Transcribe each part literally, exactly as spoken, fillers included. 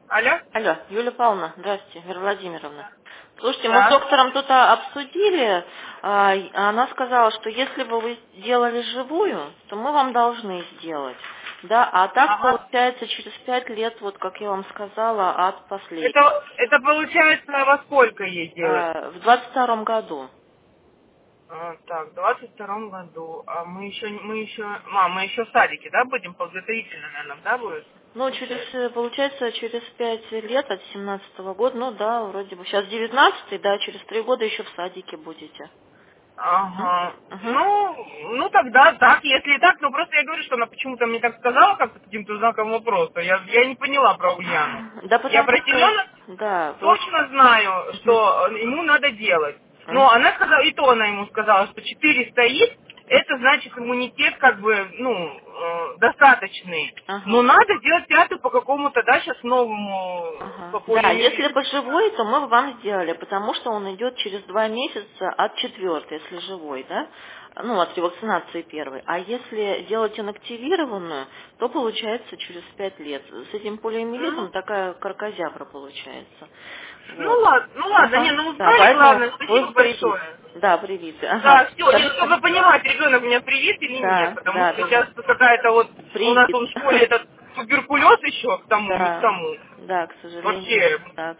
Алло? Алло, Юлия Павловна, здравствуйте, Вера Владимировна. Слушайте, мы с Да. доктором тут а, обсудили, а, и она сказала, что если бы вы сделали живую, то мы вам должны сделать. Да, а так Ага. получается через пять лет, вот как я вам сказала, от последней. Это, это получается во сколько ей делать? А, в двадцать втором году. А, так, в двадцать втором году. А мы еще, мы еще, мам, мы еще в садике, да, будем подготовительно, наверное, да, будет? Ну, через, э, получается, через пять лет от семнадцатого года, ну да, вроде бы. Сейчас девятнадцатый, да, через три года еще в садике будете. М? Ага. Мгм. Ну, ну тогда так, если так, но просто я говорю, что она почему-то мне так сказала, как-то каким-то знаком вопроса. Я, я не поняла про Ульяну. Да Я потому про что, Семена да, просто... точно знаю, Мгм. что ему надо делать. Но Мгм. она сказала, и то она ему сказала, что четыре стоит, это значит иммунитет как бы, ну, э, достаточный. Но Ага. надо делать пятую по какому-то, да, сейчас новому, Ага. по Да, если полиомиелиту. бы живой, то мы бы вам сделали, потому что он идет через два месяца от четвертой, если живой, да? Ну, от ревакцинации первой. А если делать инактивированную, то получается через пять лет. С этим Ну, полиомиелитом такая каркозябра получается. ну Вот. ладно, ну ладно, не, Ага. ну Да, узнали, поэтому главное, спасибо вы привиты. большое. Да, привиты. Ага. Да, все, не, ну, Хорошо. чтобы понимать, ребенок у меня привит или нет, Да, потому да, что сейчас обязательно. какая-то вот, у нас Привит. он в школе этот туберкулез еще к тому, не к Да, тому. да, к сожалению, Вообще, так.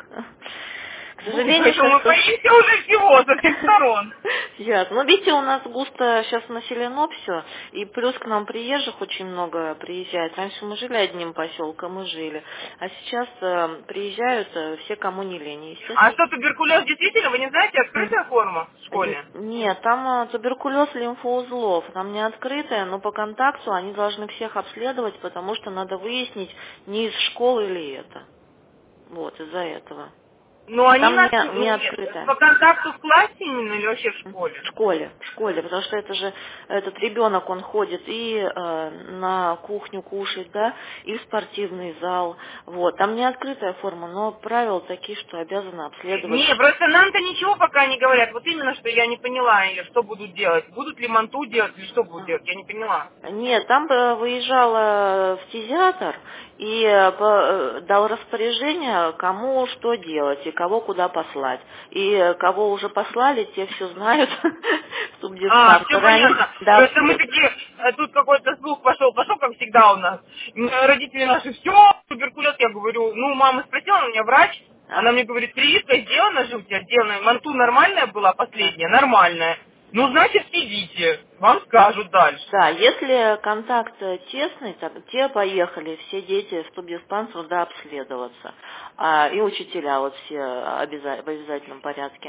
К сожалению, поэтому мы сейчас... боимся уже всего со всех сторон. Ясно. Ну, видите, у нас густо сейчас населено все, и плюс к нам приезжих очень много приезжает. Раньше мы жили одним поселком, мы жили, а сейчас э, приезжают э, все, кому не лень, А естественно. что, туберкулез действительно, вы не знаете, М. открытая форма в Н- школе? Нет, там э, туберкулез лимфоузлов, там не открытая, но по контакту они должны всех обследовать, потому что надо выяснить, не из школы ли это. Вот, из-за этого. Ну, А они там нас, не, не ну, нет, открытая. по контакту в классе именно или вообще в В школе? школе, в школе, потому что это же этот ребенок, он ходит и э, на кухню кушать, да, и в спортивный зал, вот. Там не открытая форма, но правила такие, что обязаны обследовать. Не, просто нам-то ничего пока не говорят. Вот именно, что я не поняла, или что будут делать. Будут ли манту делать, или что будут Ага. делать, я не поняла. Нет, там бы выезжала в фтизиатр и э, по- э, дал распоряжение, кому что делать и кого куда послать. И э, кого уже послали, те все знают в А, все субдиспансер. Они, понятно. да, Просто мы обследуют. такие, а тут какой-то слух пошел, пошел, как всегда у нас. М, Родители наши, все, туберкулез, я говорю, ну, мама спросила, у меня врач, она Ага, мне говорит, прививка сделана же у тебя, сделана, манту нормальная была да. последняя, нормальная. Ну, значит, сидите, вам скажут дальше. Да, если контакт э, тесный, так те поехали, все дети в тубдиспансер, да, обследоваться. А, и учителя вот все обяза- в обязательном порядке.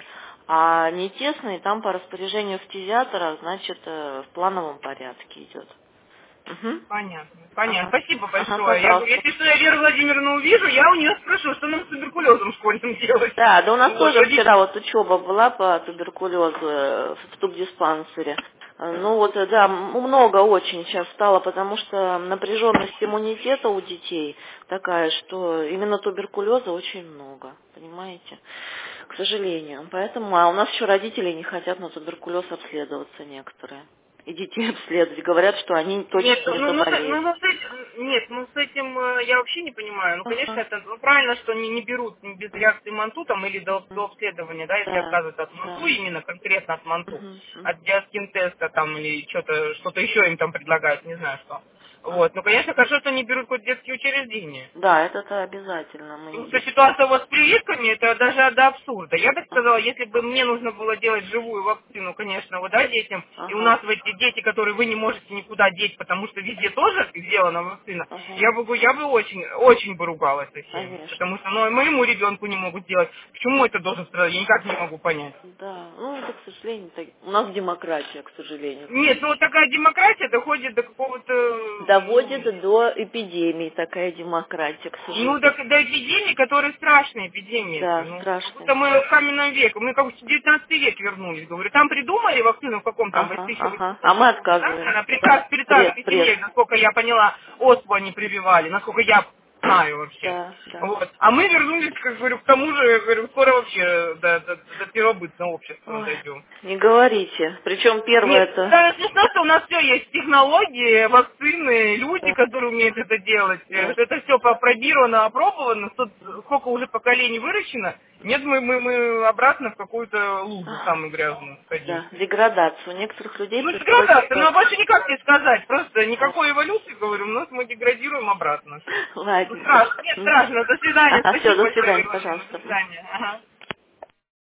А не тесный, там по распоряжению фтизиатора, значит, э, в плановом порядке идет. Мгм. Понятно, понятно. Ага. Спасибо Ага, большое. Я говорю, пожалуйста. если что, я Веру Владимировну увижу, я у нее спрошу, что нам с туберкулезом школьным делать. Да, да у нас Вот, тоже родители. вчера вот учеба была по туберкулезу э, в тубдиспансере. Э, Ну вот, э, да, м- много очень сейчас стало, потому что напряженность иммунитета у детей такая, что именно туберкулеза очень много, понимаете, к сожалению. Поэтому, а у нас еще родители не хотят на туберкулез обследоваться некоторые. И детей обследовать. Говорят, что они Нет, точно не ну, ну, с- заболеют. ну, ну, с этим, нет, ну с этим э, я вообще не понимаю. Ну, конечно, Ага. это ну, правильно, что они не берут ни без реакции манту там или до, Мгм. до обследования, да, если Да, отказываются от манту, да. именно конкретно от манту, Мгм, мгм. от диаскин-теста там или что-то, что-то еще им там предлагают, не знаю что. Ага. Вот, ну, конечно, хорошо, что они берут какое-то детские учреждения. Да, это-то обязательно мы Потому не что берем. ситуация у вас с прививками, это даже до абсурда. Я бы сказала, Ага, если бы мне нужно было делать живую вакцину, конечно, вот, да, детям, и у ага, нас вот эти дети, которые вы не можете никуда деть, потому что везде тоже сделана вакцина, ага, я бы, я бы очень, очень бы ругалась со всеми. конечно. Потому что, ну, моему ребенку не могут сделать. Почему это должен страдать? Я никак не могу понять. Да, ну это, к сожалению, так... у нас демократия, к сожалению. Нет, ну вот такая демократия доходит до какого-то, ну, Доводит до эпидемии такая демократия, к Ну, сожалению. до, до эпидемии, которые страшные эпидемии. Это, Да, ну, как страшная. будто мы в каменном веке, мы как в девятнадцатый век вернулись. Говорю, там придумали вакцину в каком там Ага, тысяча ага. А восьмисотом мы году, да? отказываемся. Она при, Да. цар- при Пресс, царской пресс. семье, насколько я поняла, оспу они прививали, насколько я знаю вообще. Да, да. Вот. А мы вернулись, как говорю, к тому же, я говорю, скоро вообще до, до, до первобытного общества Ой, дойдем. не говорите. Причем первое Нет, это... самое смешное, что у нас все есть технологии, вакцины, люди, Да, которые умеют это делать. Э, да. Это все попробировано, опробовано, тут сколько уже поколений выращено. Нет, мы, мы, мы обратно в какую-то лужу самую грязную сходим. Да, деградацию. У некоторых людей Ну, происходит... деградация, ну, больше никак не сказать. Просто Да. никакой эволюции, говорю, но мы деградируем обратно. Ну, Ладненько. страшно, нет, страшно. До свидания, Ага, все, спасибо до большое, свидания, Иван, до пожалуйста. свидания. Ага.